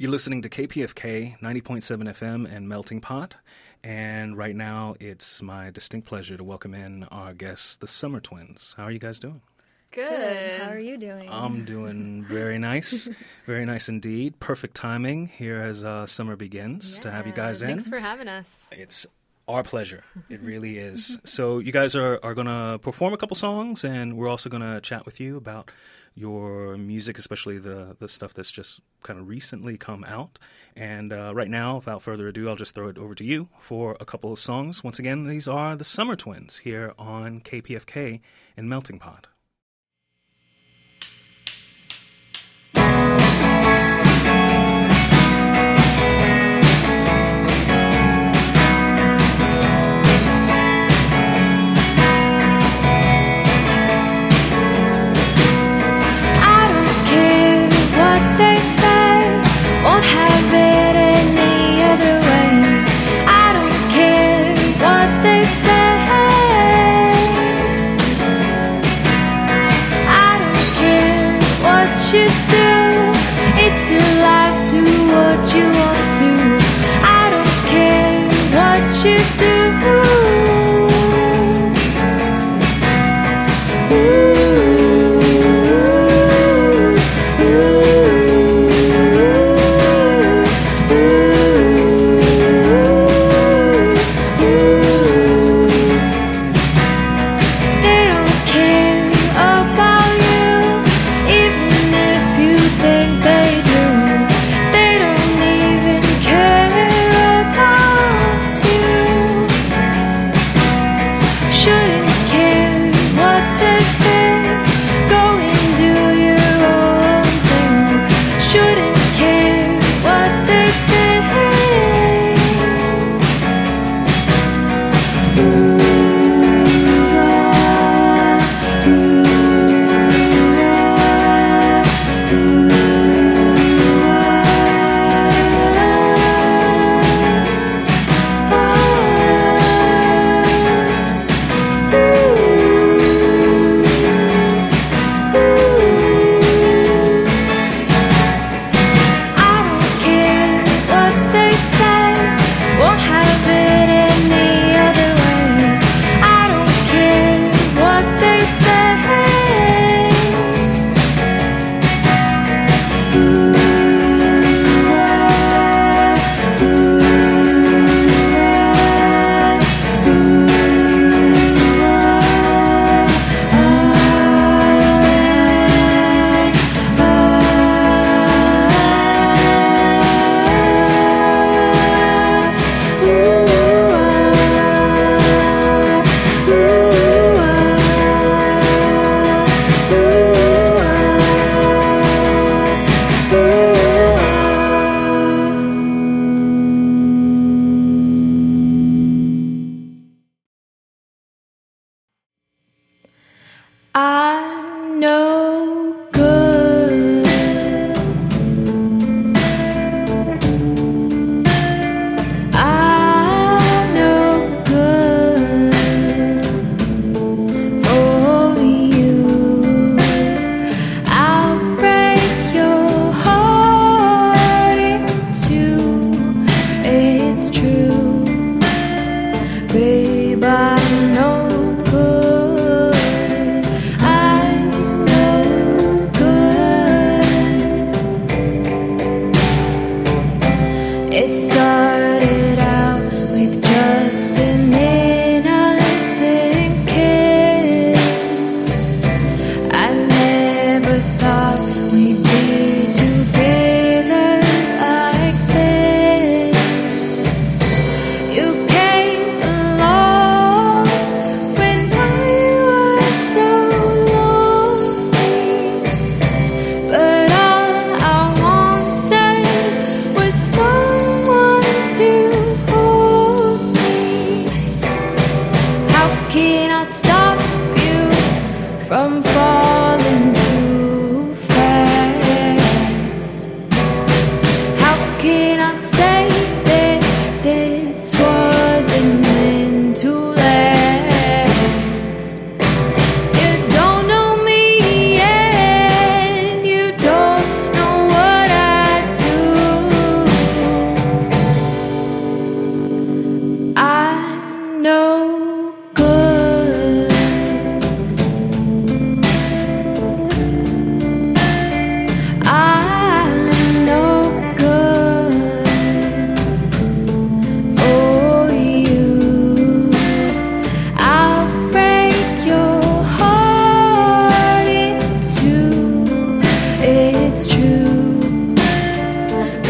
You're listening to KPFK 90.7 FM and Melting Pot. And right now, it's my distinct pleasure to welcome in our guests, the Summer Twins. How are you guys doing? Good. How are you doing? I'm doing very nice. Very nice indeed. Perfect timing here as summer begins to have you guys in. Thanks for having us. It's our pleasure. It really is. So you guys are going to perform a couple songs, and we're also going to chat with you about your music, especially the stuff that's just kind of recently come out. And right now, without further ado, I'll just throw it over to you for a couple of songs. Once again, these are the Summer Twins here on KPFK and Melting Pot.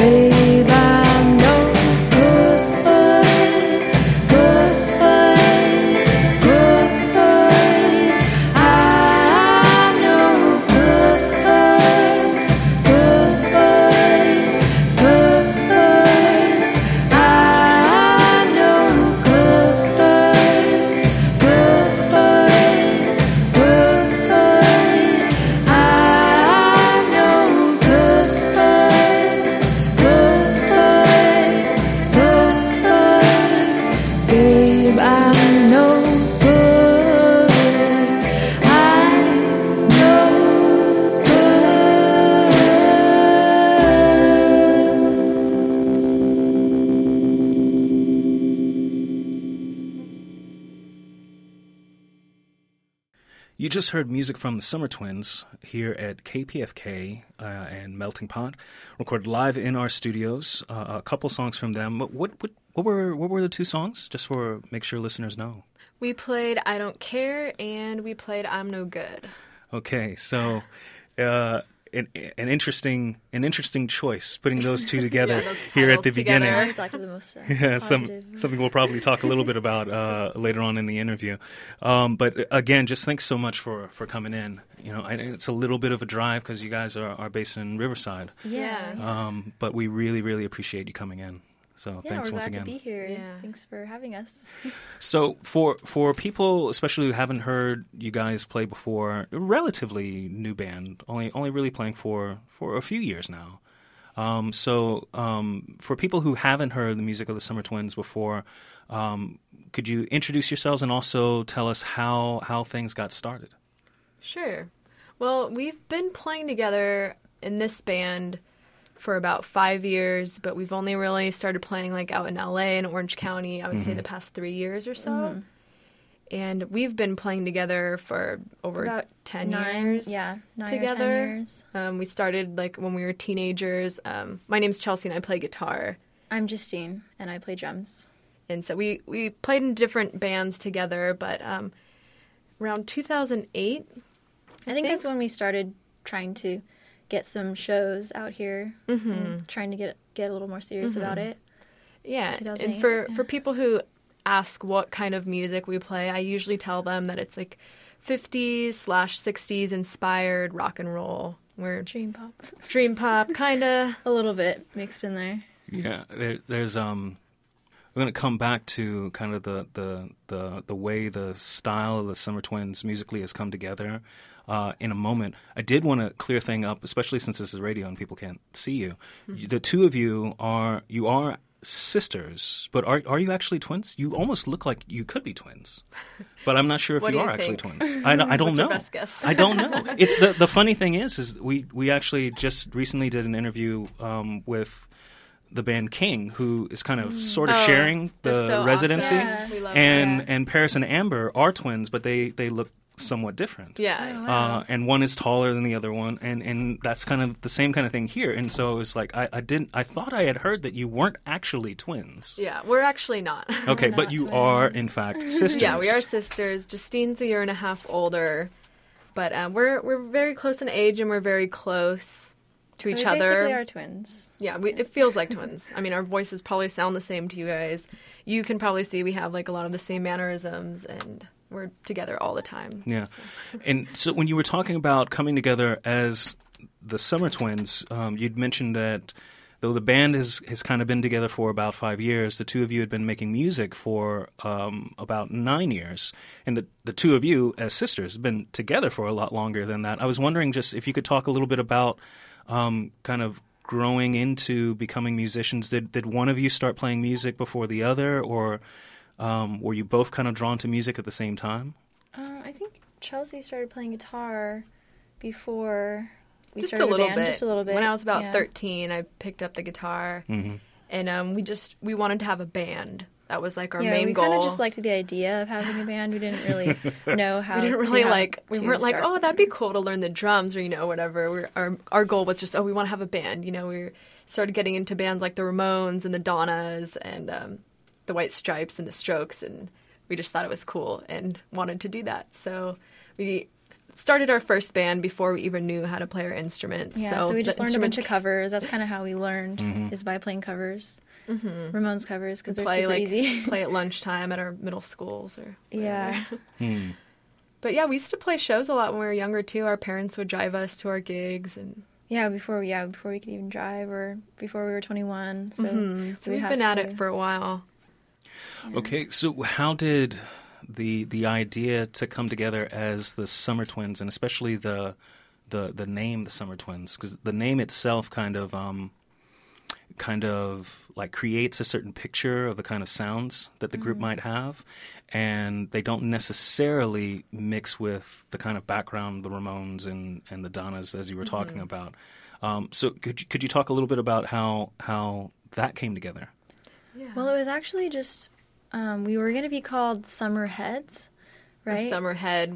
Babe, I'm no good, good, good. I'm no good, good, good. I'm no good, good, good. I'm no good, good, good. Babe, I'm no good. I'm no You just heard music from the Summer Twins here at KPFK and Melting Pot, recorded live in our studios. A couple songs from them. What were the two songs? Just for make sure listeners know. We played I Don't Care and we played I'm No Good. Okay, so an interesting choice putting those two together those here at the titles together. beginning. Not exactly the most Something we'll probably talk a little bit about later on in the interview. But again, just thanks so much for coming in. It's a little bit of a drive because you guys are based in Riverside. Yeah. But we really, really appreciate you coming in. So thanks we're once glad again. to be here. Yeah. Thanks for having us. So for people, especially who haven't heard you guys play before, a relatively new band, only really playing for a few years now. For people who haven't heard the music of the Summer Twins before, could you introduce yourselves and also tell us how things got started? Sure. Well, we've been playing together in this band for about 5 years, but we've only really started playing like out in LA and Orange County, I would say the past 3 years or so. And we've been playing together for over About 10 9 years. Yeah, 9 together. or 10 years. We started like when we were teenagers. My name's Chelsea and I play guitar. I'm Justine, and I play drums. And so we played in different bands together, but around 2008, I think that's when we started trying to get some shows out here and trying to get a little more serious about it. yeah. And 2008, for people who ask what kind of music we play, I usually tell them that it's like 50s/60s inspired rock and roll. We're Dream pop. dream pop, kind of. A little bit mixed in there. Yeah, there's we're going to come back to kind of the way the style of the Summer Twins musically has come together in a moment. I did want to clear thing up, especially since this is radio and people can't see you. The two of you are sisters, but are you actually twins? You almost look like you could be twins, but I'm not sure if What you do are you actually think? twins. I don't What's know. your best guess? I don't know. It's the funny thing is we actually just recently did an interview with the band King, who is kind of sort of sharing They're the so residency, awesome. Yeah. We love and Paris and Amber are twins, but they look somewhat different. Yeah. And one is taller than the other one, and that's kind of the same kind of thing here. And so it was like I thought I had heard that you weren't actually twins. Yeah, we're actually not. Okay, We're but not you twins. are in fact sisters. Yeah, we are sisters. Justine's a year and a half older, but we're very close in age and we're very close to each we other. basically are twins. Yeah, it feels like twins. I mean, our voices probably sound the same to you guys. You can probably see we have like a lot of the same mannerisms, and we're together all the time. Yeah. And so when you were talking about coming together as the Summer Twins, you'd mentioned that though the band has kind of been together for about 5 years, the two of you had been making music for about 9 years. And the two of you as sisters have been together for a lot longer than that. I was wondering just if you could talk a little bit about kind of growing into becoming musicians. Did one of you start playing music before the other, or were you both kind of drawn to music at the same time? I think Chelsea started playing guitar before we Just started a little band. bit. Just a little bit. When I was about yeah. 13, I picked up the guitar, and we wanted to have a band. That was like our main goal. We kind of just liked the idea of having a band. We didn't really know how. We didn't to really have we to weren't like, start oh, that'd be cool to learn the drums or whatever. Our goal was just, we want to have a band. We started getting into bands like the Ramones and the Donnas and the White Stripes and the Strokes, and we just thought it was cool and wanted to do that. So we started our first band before we even knew how to play our instruments. Yeah, so we just learned a bunch of covers. That's kind of how we learned, is by playing covers. Ramones covers, because they're super easy. Play at lunchtime at our middle schools. Yeah. But yeah, we used to play shows a lot when we were younger too. Our parents would drive us to our gigs, and before we could even drive, or before we were 21. So, so we've been at it for a while. Yeah. Okay, so how did the idea to come together as the Summer Twins, and especially the name, the Summer Twins, because the name itself kind of like creates a certain picture of the kind of sounds that the group might have, and they don't necessarily mix with the kind of background the Ramones and the Donnas, as you were talking about. So could you talk a little bit about how that came together? Yeah. Well, it was actually just we were going to be called Summerheads, right? Or Summerhead,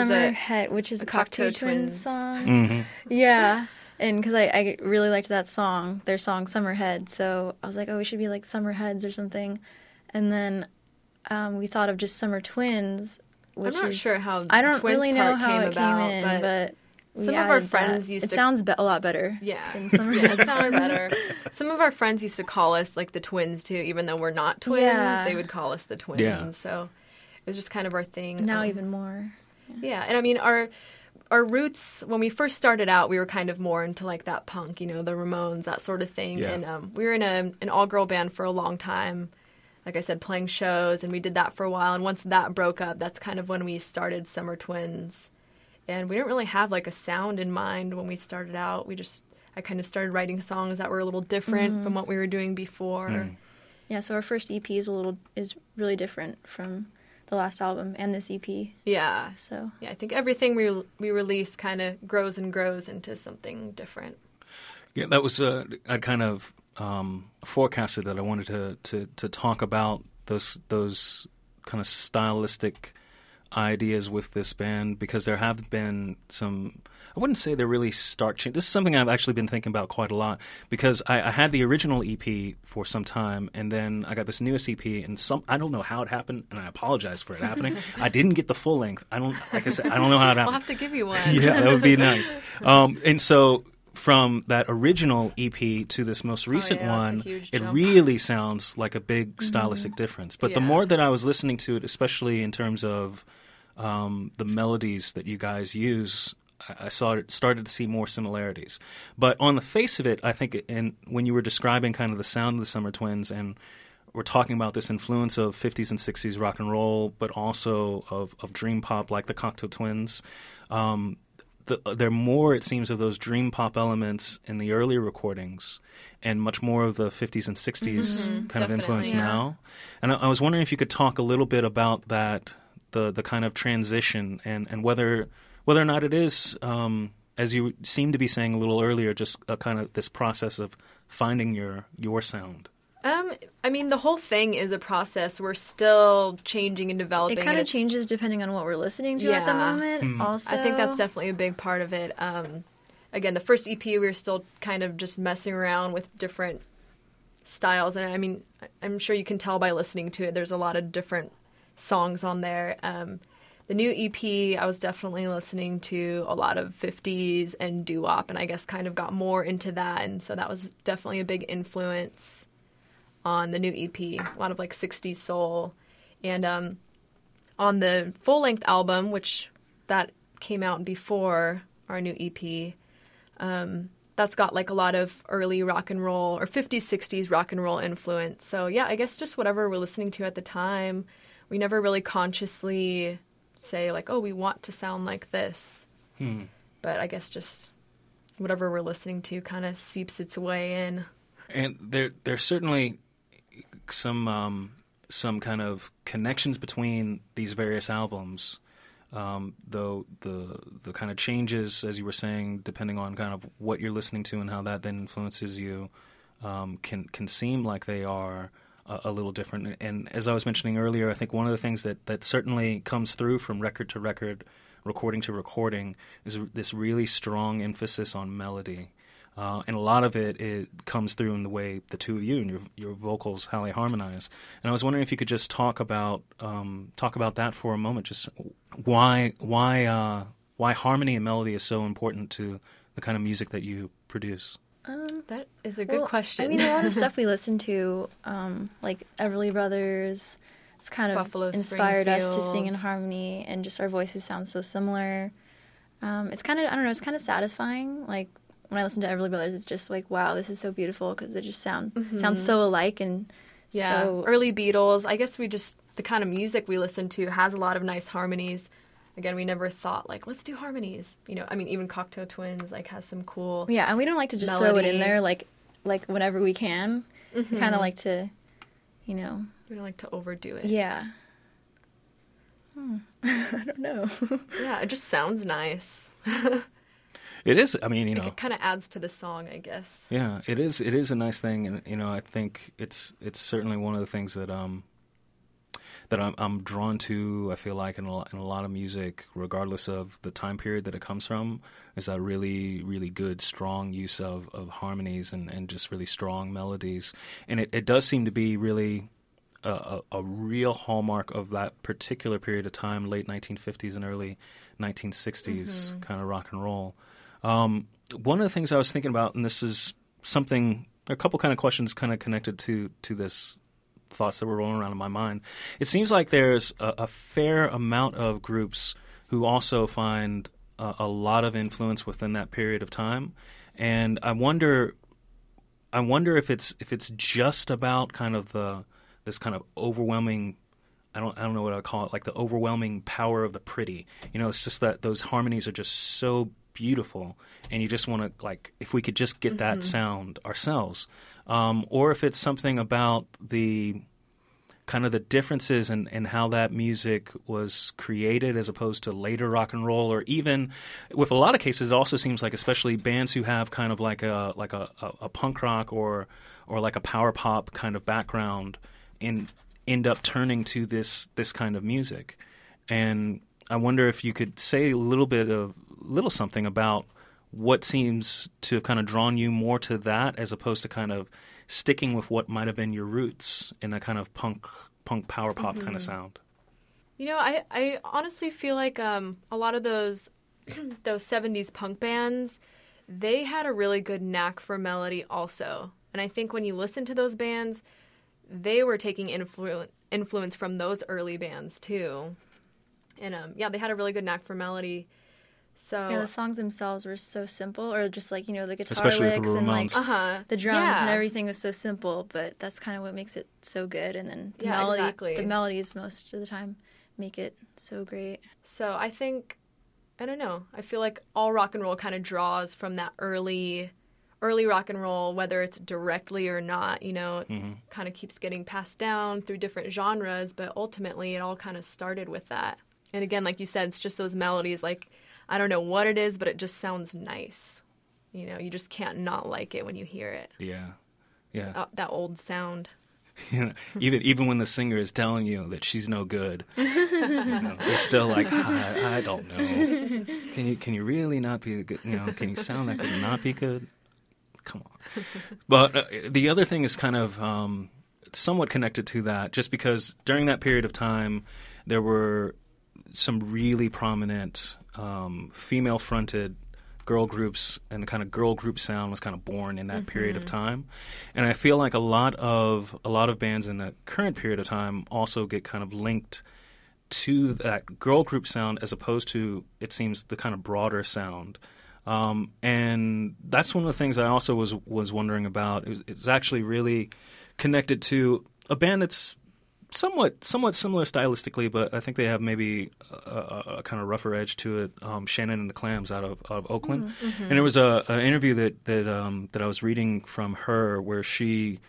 which is a Cocteau Twins song. Mm-hmm. Yeah. And because I really liked that song, their song Summerhead, so I was like, oh, we should be like Summerheads or something. And then we thought of just Summer Twins, which I'm not sure how I don't twins really know how came it came in, but some of our friends that. used It to... sounds a lot better. Yeah, than Summerheads. It sounds better. Some of our friends used to call us like the Twins too, even though we're not twins. Yeah. They would call us the Twins. Yeah. So it was just kind of our thing. Now even more. Yeah, and I mean our roots, when we first started out, we were kind of more into like that punk, the Ramones, that sort of thing. Yeah. And we were in an all-girl band for a long time, like I said, playing shows, and we did that for a while. And once that broke up, that's kind of when we started Summer Twins. And we didn't really have like a sound in mind when we started out. I kind of started writing songs that were a little different from what we were doing before. Yeah, so our first EP is really different from the last album and this EP. Yeah. So yeah, I think everything we release kind of grows and grows into something different. Yeah, that was I kind of forecasted that I wanted to talk about those kind of stylistic ideas with this band, because there have been some, I wouldn't say they're really stark changes. This is something I've actually been thinking about quite a lot, because I had the original EP for some time, and then I got this newest EP, and I don't know how it happened, and I apologize for it happening. I didn't get the full length. Like I said, I don't know how it happened. We'll have to give you one. Yeah, that would be nice. And so from that original EP to this most recent one, it really sounds like a big stylistic difference. But the more that I was listening to it, especially in terms of the melodies that you guys use, I started to see more similarities. But on the face of it, I think, and when you were describing kind of the sound of the Summer Twins, and we're talking about this influence of 50s and 60s rock and roll, but also of dream pop like the Cocteau Twins, there are more, it seems, of those dream pop elements in the earlier recordings, and much more of the 50s and 60s kind of influence now. And I was wondering if you could talk a little bit about that, the kind of transition, and whether or not it is, as you seem to be saying a little earlier, just a kind of this process of finding your sound. I mean, the whole thing is a process. We're still changing and developing. It kind of changes depending on what we're listening to at the moment. Also, I think that's definitely a big part of it. Again, the first EP, we were still kind of just messing around with different styles. And I mean, I'm sure you can tell by listening to it, there's a lot of different songs on there. The new EP, I was definitely listening to a lot of 50s and doo-wop, and I guess kind of got more into that. And so that was definitely a big influence on the new EP, a lot of like 60s soul. And on the full-length album, which that came out before our new EP, that's got like a lot of early rock and roll, or 50s, 60s rock and roll influence. So yeah, I guess just whatever we're listening to at the time. We never really consciously say like, oh, we want to sound like this. But I guess just whatever we're listening to kind of seeps its way in. And there's certainly some kind of connections between these various albums, though the kind of changes, as you were saying, depending on kind of what you're listening to and how that then influences you, can seem like they are a little different. And as I was mentioning earlier, I think one of the things that certainly comes through from record to record, recording to recording, is this really strong emphasis on melody. And a lot of it comes through in the way the two of you and your vocals, how they harmonize. And I was wondering if you could just talk about that for a moment. Just why why harmony and melody is so important to the kind of music that you produce. That is a good question. I mean, a lot of stuff we listen to, like Everly Brothers, it's kind of Buffalo inspired us to Springfield. sing in harmony, and just our voices sound so similar. It's kind of, I don't know, it's kind of satisfying. Like when I listen to Everly Brothers, it's just like, wow, this is so beautiful because they just sounds so alike and Yeah, so early Beatles. I guess the kind of music we listen to has a lot of nice harmonies. Again, we never thought, like, let's do harmonies. You know, I mean, even Cocteau Twins, like, has some cool... Yeah, and we don't like to just throw it in melody. there, like whenever we can. We kind of like to, you know... We don't like to overdo it. Yeah. I don't know. Yeah, it just sounds nice. It is. I mean, you know, It kind of adds to the song, I guess. yeah, it is. It is a nice thing, and you know, I think it's certainly one of the things that I'm drawn to. I feel like in a lot of music, regardless of the time period that it comes from, is a really, really good, strong use of harmonies and just really strong melodies. And it does seem to be really a real hallmark of that particular period of time, late 1950s and early 1960s kind of rock and roll. One of the things I was thinking about, and this is something, a couple kind of questions kind of connected to this thoughts that were rolling around in my mind. It seems like there's a fair amount of groups who also find a lot of influence within that period of time, and I wonder if it's just about kind of this kind of overwhelming. I don't know what I call it, like the overwhelming power of the pretty. You know, it's just that those harmonies are just so beautiful, and you just want to, like, if we could just get that sound ourselves, or if it's something about the kind of the differences in how that music was created as opposed to later rock and roll, or even with a lot of cases, it also seems like, especially bands who have kind of like a punk rock or like a power pop kind of background end up turning to this kind of music. And I wonder if you could say a little something about what seems to have kind of drawn you more to that as opposed to kind of sticking with what might have been your roots in that kind of punk power pop kind of sound. You know, I honestly feel like a lot of those 70s punk bands, they had a really good knack for melody also. And I think when you listen to those bands, they were taking influence from those early bands too. And yeah, they had a really good knack for melody. So Yeah, the songs themselves were so simple, or just like, you know, the guitar Especially with the licks and like Ramones. the drums Yeah. and everything was so simple, but that's kind of what makes it so good. And then the Yeah, melody, exactly. the melodies most of the time make it so great. So I think, I don't know, I feel like all rock and roll kind of draws from that early rock and roll, whether it's directly or not, you know, it kind of keeps getting passed down through different genres, but ultimately it all kind of started with that. And again, like you said, it's just those melodies, like, I don't know what it is, but it just sounds nice. You know, you just can't not like it when you hear it. Yeah. That old sound. You know, even when the singer is telling you that she's no good, you know, you're still like, I don't know. Can you really not be good? You know, can you sound that good and not be good? Come on. But the other thing is kind of somewhat connected to that, just because during that period of time, there were some really prominent female-fronted girl groups, and the kind of girl group sound was kind of born in that period of time. And I feel like a lot of bands in the current period of time also get kind of linked to that girl group sound as opposed to, it seems, the kind of broader sound. And that's one of the things I also was wondering about. It's actually really connected to a band that's somewhat similar stylistically, but I think they have maybe a kind of rougher edge to it. Shannon and the Clams out of Oakland, and there was an interview that I was reading from her where she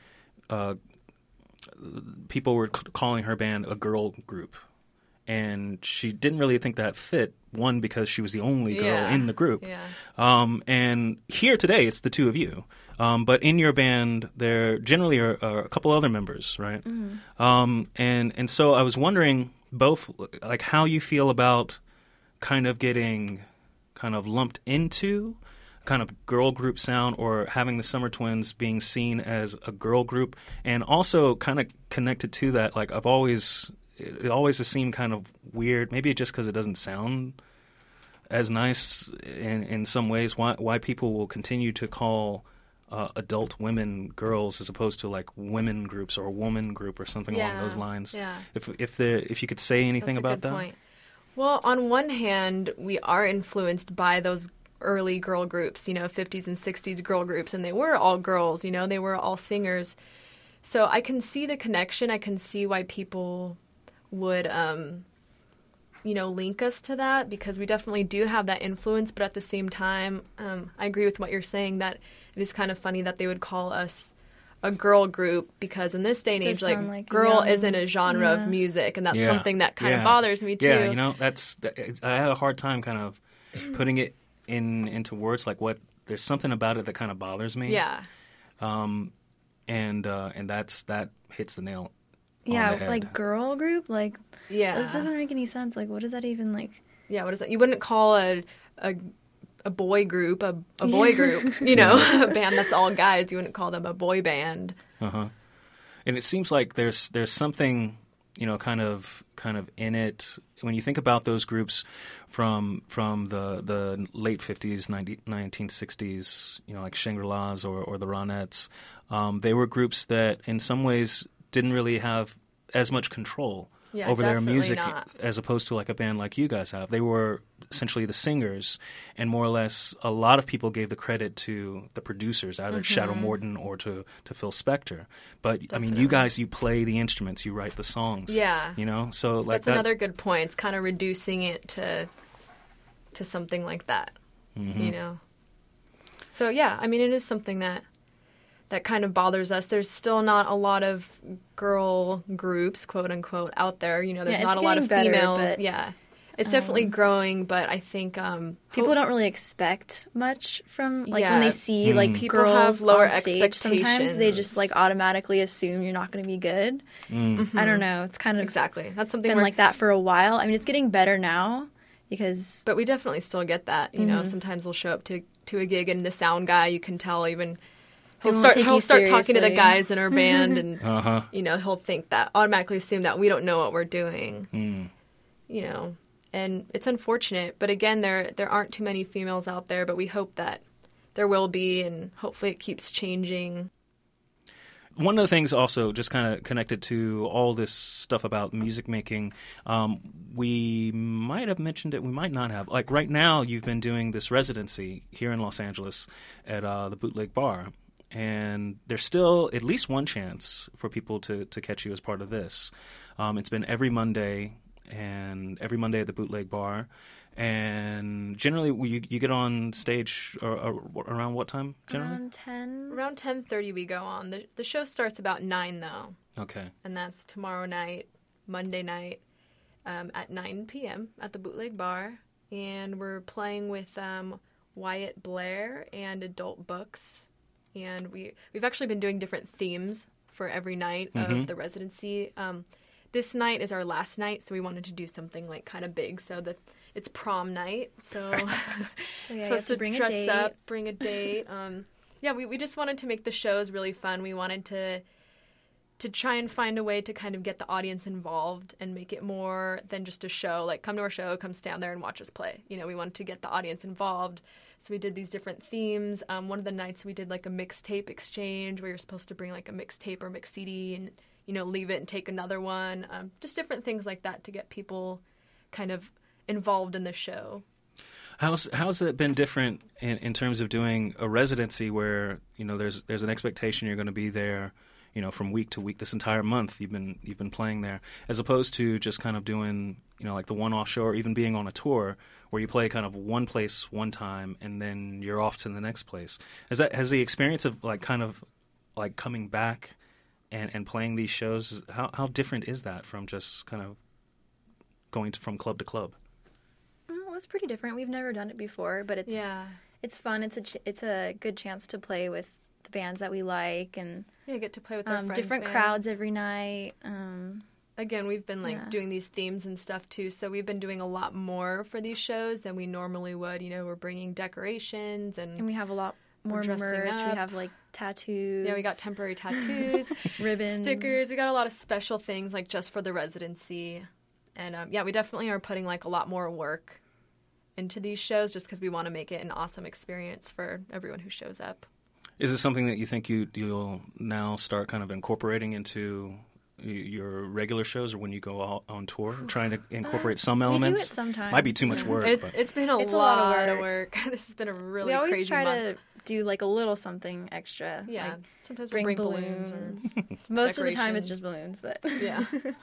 people were calling her band a girl group, and she didn't really think that fit. One, because she was the only girl in the group, and here today it's the two of you. But in your band, there generally are a couple other members, right? And so I was wondering both, like, how you feel about kind of getting kind of lumped into kind of girl group sound, or having the Summer Twins being seen as a girl group, and also kind of connected to that, like, it always has seemed kind of weird, maybe just because it doesn't sound as nice in some ways. Why people will continue to call adult women girls as opposed to like women groups or a woman group or something along those lines. Yeah. If you could say anything That's a about good that. point. Well, on one hand, we are influenced by those early girl groups, 50s and 60s girl groups, and they were all girls, they were all singers. So I can see the connection. I can see why people would, link us to that, because we definitely do have that influence. But at the same time, I agree with what you're saying, that it is kind of funny that they would call us a girl group, because in this day and age, like girl isn't a genre of music, and that's something that kind of bothers me too. Yeah, I have a hard time kind of putting it into words, like what, there's something about it that kind of bothers me. Yeah. And that hits the nail on the head. Like girl group, like this doesn't make any sense. Like, what is that even like? Yeah, what is that? You wouldn't call a boy group a boy group, a band that's all guys. You wouldn't call them a boy band. And it seems like there's something, kind of in it when you think about those groups from the late 50s, 1960s, like Shangri-Las or the Ronettes. They were groups that in some ways didn't really have as much control over their music not. As opposed to like a band like you guys have. They were essentially the singers, and more or less a lot of people gave the credit to the producers, either Shadow Morton or to Phil Spector. But I mean, you guys, you play the instruments, you write the songs. Yeah. So like that's another good point. It's kind of reducing it to something like that. So yeah, I mean, it is something that kind of bothers us. There's still not a lot of girl groups, quote unquote, out there. There's not a lot of females. Better, yeah. It's definitely growing, but I think people don't really expect much from when they see like people girls have lower on stage. expectations. Sometimes they just like automatically assume you're not going to be good. I don't know. It's kind of exactly that's something been like that for a while. I mean, it's getting better now but we definitely still get that. Sometimes we'll show up to a gig and the sound guy, you can tell even. He'll start talking to the guys in our band, and he'll think that automatically assume that we don't know what we're doing. And it's unfortunate, but again, there aren't too many females out there, but we hope that there will be, and hopefully it keeps changing. One of the things also, just kind of connected to all this stuff about music making, we might have mentioned it, we might not have. Like right now, you've been doing this residency here in Los Angeles at the Bootleg Bar. And there's still at least one chance for people to catch you as part of this. It's been every Monday at the Bootleg Bar. And generally, you get on stage around what time, generally? Around 10. Around 10:30 we go on. The show starts about 9, though. Okay. And that's tomorrow night, Monday night, at 9 p.m. at the Bootleg Bar. And we're playing with Wyatt Blair and Adult Books. And we've actually been doing different themes for every night of the residency. This night is our last night, so we wanted to do something like kind of big, so that it's prom night. So, supposed to bring dress a date. up, bring a date. We just wanted to make the shows really fun. We wanted to try and find a way to kind of get the audience involved and make it more than just a show. Like, come to our show, come stand there and watch us play. We wanted to get the audience involved. So we did these different themes. One of the nights we did like a mixtape exchange where you're supposed to bring like a mixtape or mix CD and, leave it and take another one. Just different things like that to get people kind of involved in the show. How's it been different in terms of doing a residency where, there's an expectation you're going to be there, from week to week, this entire month you've been playing there, as opposed to just kind of doing, like the one-off show, or even being on a tour where you play kind of one place one time and then you're off to the next place. Has the experience of like kind of like coming back and playing these shows, how different is that from just kind of going from club to club? Well, it's pretty different. We've never done it before, but it's fun. It's a good chance to play with the bands that we like, and get to play with our friends, different bands. crowds every night. Again, we've been doing these themes and stuff too, so we've been doing a lot more for these shows than we normally would. We're bringing decorations and we have a lot more merch. Up. We have like tattoos. Yeah, we got temporary tattoos, ribbons, stickers. We got a lot of special things like just for the residency, and we definitely are putting like a lot more work into these shows just because we want to make it an awesome experience for everyone who shows up. Is it something that you think you'll now start kind of incorporating into your regular shows, or when you go out on tour, trying to incorporate some elements? We do it sometimes. Might be too much work. It's been a lot of work. This has been a really crazy month. We always try to do like a little something extra. Yeah, like sometimes we bring balloons or most of the time it's just balloons, but yeah.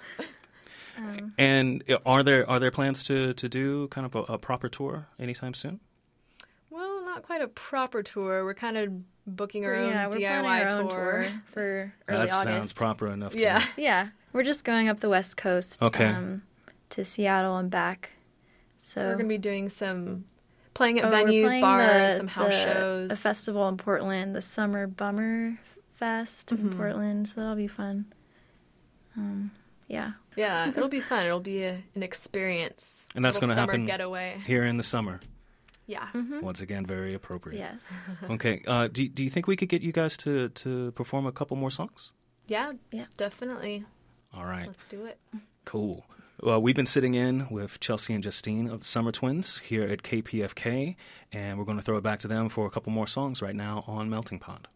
And are there plans to do kind of a proper tour anytime soon? Well, not quite a proper tour. We're kind of booking our own we're DIY our own tour for early that August. Sounds proper enough to Yeah. me. Yeah, we're just going up the West Coast. Okay. To Seattle and back. So we're going to be doing some playing at we're venues, playing bars, some house shows. A festival in Portland, the Summer Bummer Fest in Portland, so that'll be fun. Yeah. Yeah, it'll be fun. It'll be an experience. And that's going to happen getaway here in the summer. Yeah. Once again, very appropriate. Yes. Okay. Do you think we could get you guys to perform a couple more songs? Yeah, Yeah. definitely. All right. Let's do it. Cool. Well, we've been sitting in with Chelsea and Justine of the Summer Twins here at KPFK, and we're going to throw it back to them for a couple more songs right now on Melting Pot.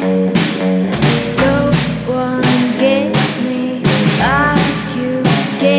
No one gets me like you get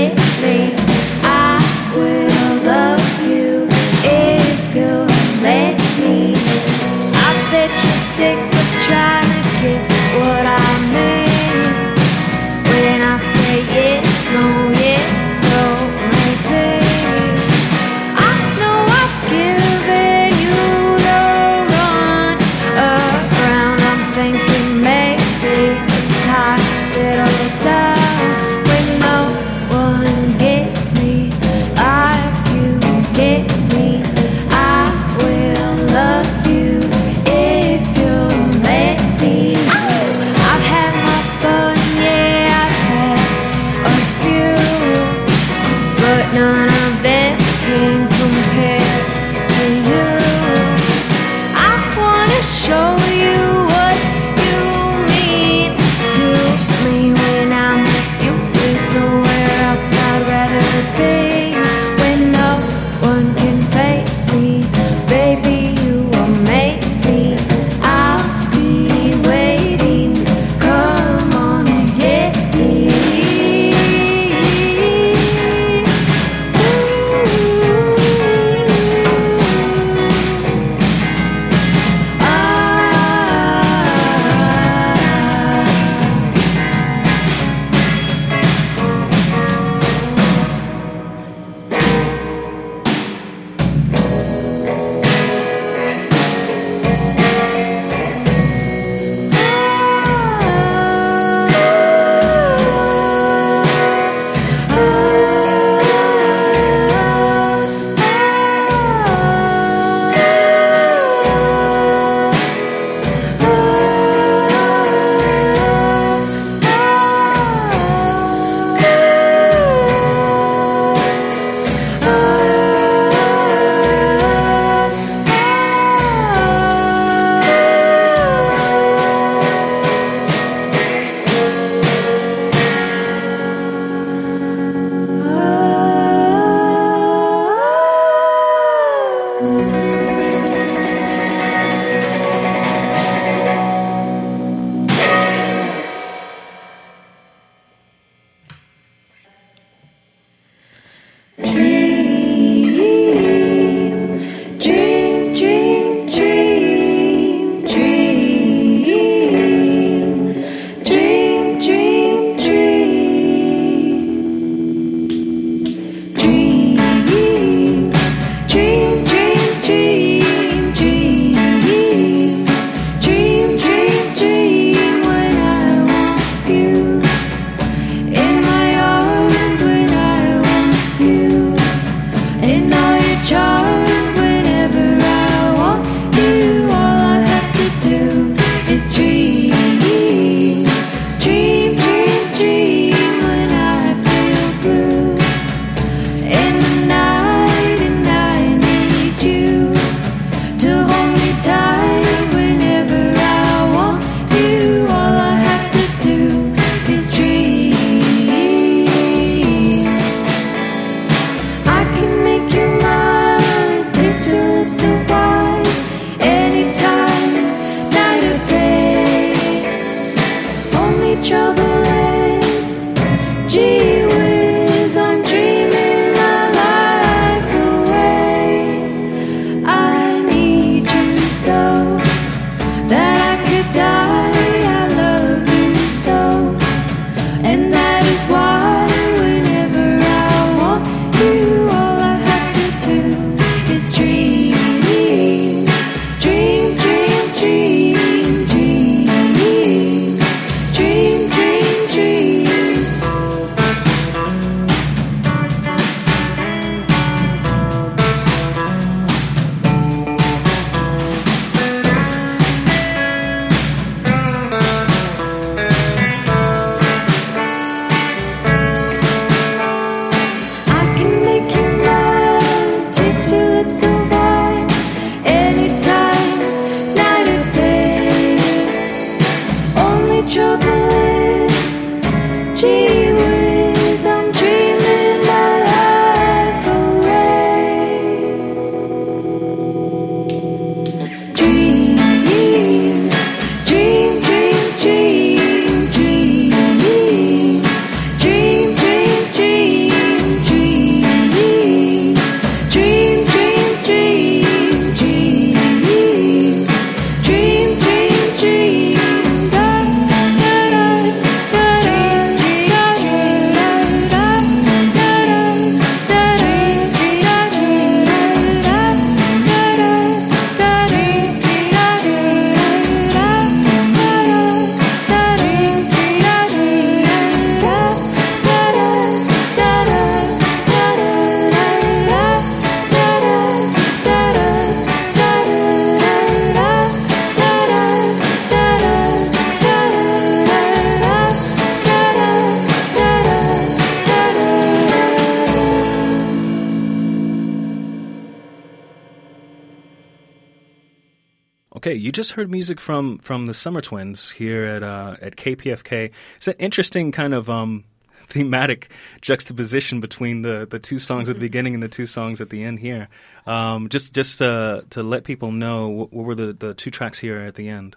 Okay, you just heard music from the Summer Twins here at KPFK. It's an interesting kind of thematic juxtaposition between the two songs at the beginning and the two songs at the end here. Just to let people know, what were the two tracks here at the end?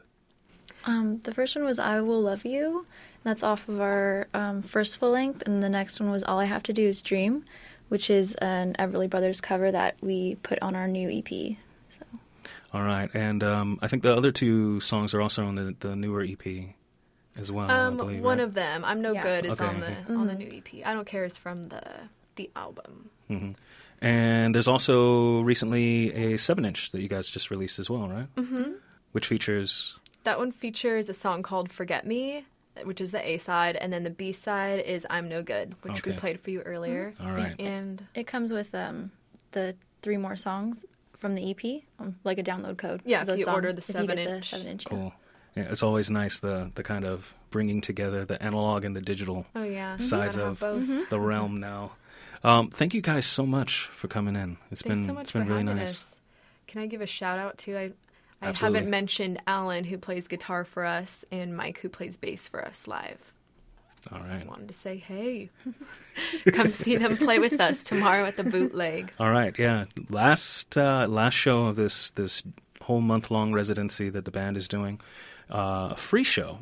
The first one was I Will Love You. That's off of our first full length. And the next one was All I Have to Do Is Dream, which is an Everly Brothers cover that we put on our new EP. So. All right. And I think the other two songs are also on the newer EP as well, I believe. One right? of them, I'm No Good, is Okay, on the new EP. I Don't Care is from the album. Mm-hmm. And there's also recently a 7-inch that you guys just released as well, right? Mm-hmm. Which features... That one features a song called Forget Me, which is the A side, and then the B side is I'm No Good, which we played for you earlier. All right. And it comes with the 3 more songs from the EP, like a download code. Yeah, for those if you songs, order the if you get 7-inch. 7-inch. Cool. Yeah, it's always nice the kind of bringing together the analog and the digital oh yeah, sides gotta of have both. the realm now. Thank you guys so much for coming in. Thanks so much it's been for really having nice. us. Can I give a shout out to I Absolutely. haven't mentioned Alan, who plays guitar for us, and Mike, who plays bass for us live. All right. I wanted to say, hey, come see them play with us tomorrow at the Bootleg. All right. Yeah. Last show of this whole month-long residency that the band is doing, a free show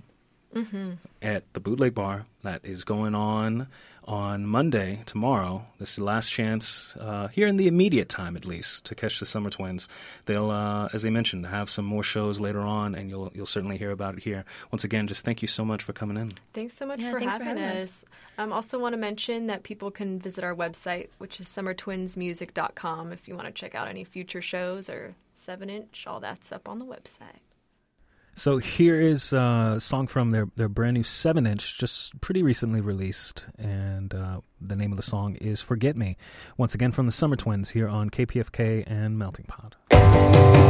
at the Bootleg Bar that is going on Monday, tomorrow. This is the last chance, here in the immediate time at least, to catch the Summer Twins. They'll, as they mentioned, have some more shows later on, and you'll certainly hear about it here. Once again, just thank you so much for coming in. Thanks so much Yeah, for thanks having for having us. Also want to mention that people can visit our website, which is summertwinsmusic.com, if you want to check out any future shows or 7-inch. All that's up on the website. So here is a song from their brand new 7-inch, just pretty recently released, and the name of the song is Forget Me. Once again from the Summer Twins here on KPFK and Melting Pot.